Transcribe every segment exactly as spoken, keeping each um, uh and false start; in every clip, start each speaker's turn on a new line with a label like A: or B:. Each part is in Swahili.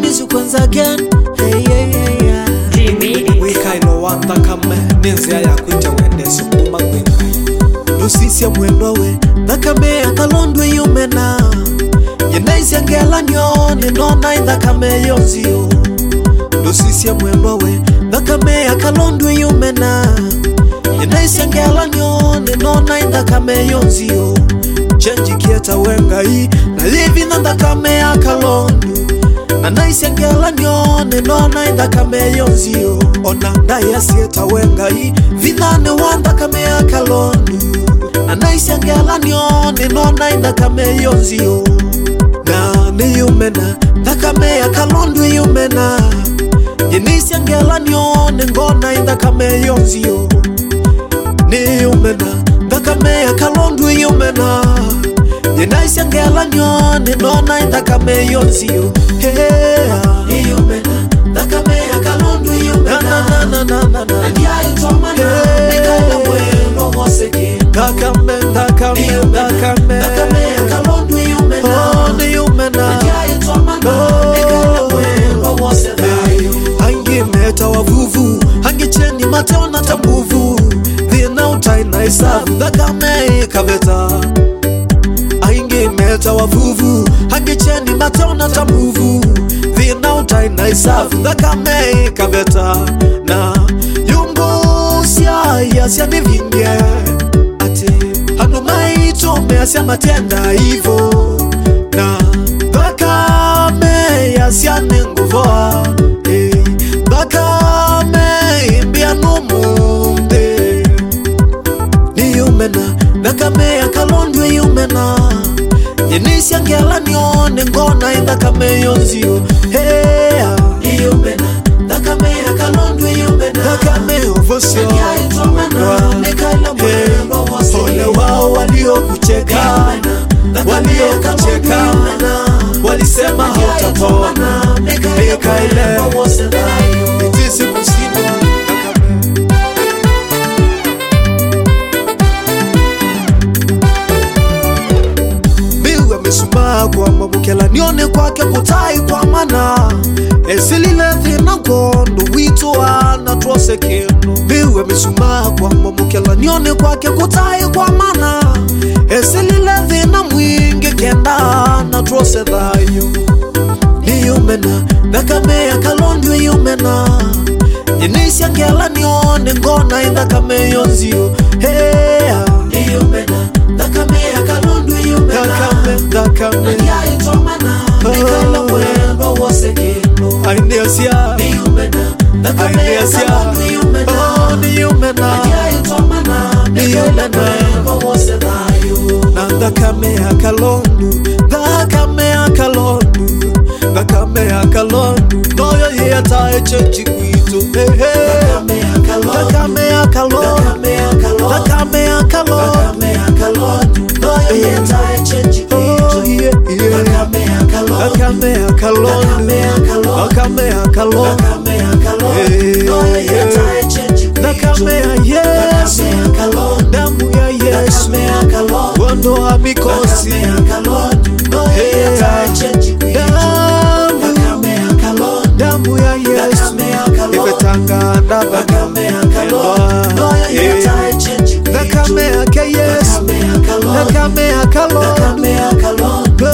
A: miss you once again. Hey, hey, hey, yeah.
B: Jimmy.
C: We kind of want to come ninzi ya kuita wende sukuma kwenye Lusisi ya mwendo we Nakame ya kalondwe yumena Yenaisi ya ngela nyone Nona inda kame yonzio Lusisi ya mwendo we Nakame ya kalondwe yumena Yenaisi ya ngela nyone Nona inda kame yonzio Chenji kieta wenga hii Na livi nanda kame ya kalondu na naisi ya ngela nyone Nona inda kame yonzio Ona ndaya sieta wenga hii Vinane wanda kame ya kalondu na naisi ya ngela nyone Nona inda kame yonzio Na ni yumena Ndakame ya kalondu yumena Yenisi ya ngela nyone Ngona inda kame yonzio Ni yumena Ndakame ya kalondu yumena Yenaisi ya ngela nyone Nona inda kame yonzio Hey Ni yumena Ndakame ya kalondu yumena Na na na na na na Ndiya itomana Nikaila mwelo moseke Ndakame, ndakame, ndakame Ndakame ya kalondu yumena Oh ni yumena Ndiya itomana Nikaila mwelo moseke Hangi meta wavuvu Hangi cheni mateo na tambuvu Dhina utaina isavu Ndakame kaveta Hangi meta wavuvu Hangi cheni mateo na tambuvu Dhina utaina isavu Ndakame kaveta Na yungo siya Yasya ni vinge Ati Hano maito Measya matenda hivo Na Ndakame Yasya ni nguvoa Ndakame Imbia numumde Ni yumena Ndakame ya kalondu yumena Yenisi ya ngela nyone Ngona indakame yonzio Hey Ni yumena Ndakame ya kalondu yumena Ndakame uvosio Ndiya itomana Nikaila mwelo wose Ole wao walio kucheka Walio kucheka Walisema hautapona Nikaila wose Nitisi kusino Miwe misuma kwa mabukela Nione kwake kutai kwa mana Esilile thina ngondo Wito wana tuose kendo Miwe misuma kwa mabukela Nione kwake kutai kwa mana Esilile thina mwingi kenda Na tuose dhayo Ni yumena Ndakame ya kalondu yumena Yenisi ya ngela nione Ngona indakame yonzio Hey Ni yumena Ndakame ya kalondu yumena Ndakame, ndakame Ndiya itomana Nikaila mwelo wose kendo Aineasya Ni yumena Ndakame ya kalondu yumena Oh ni yumena Ndiya itomana Nikaila mwelo wose dhayo Na ndakame ya kalondu Ndakame ya kalondu Ndakame ya kalondu Noyo yeta echechi kwito Hey hey Ndakame ya kalondu Ndakame ya kalondu Ndakame ya kalondu Ndakame ya kalondu Noyo yeta echechi kwito Yeah yeah Ndakame ya kalondu Ndakame ya kalondu Ndakame ya kalondu Ndakame ya kalondu Noyo yeta echechi kwito Ndakame ya Yesu Damu ya Yesu Ndakame ya kalondu Wando wa mikosi Ndakame ya kalondu Noyo yeta echechi kwito Damu ya Yesu Ifetanga ndaba Ndakame ya kalondu Ndakame ya Yesu Ndakame ya kalondu Ndakame ya kalondu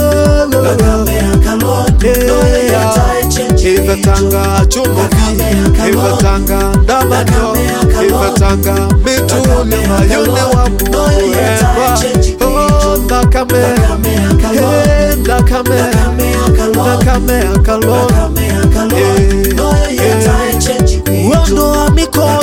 C: Ifetanga chumuvi Ifetanga ndaba nyo Ifetanga mituli mayone wa muemba Oh ndakame Ndakame Ndakame ya kalondu Wando wa mikosi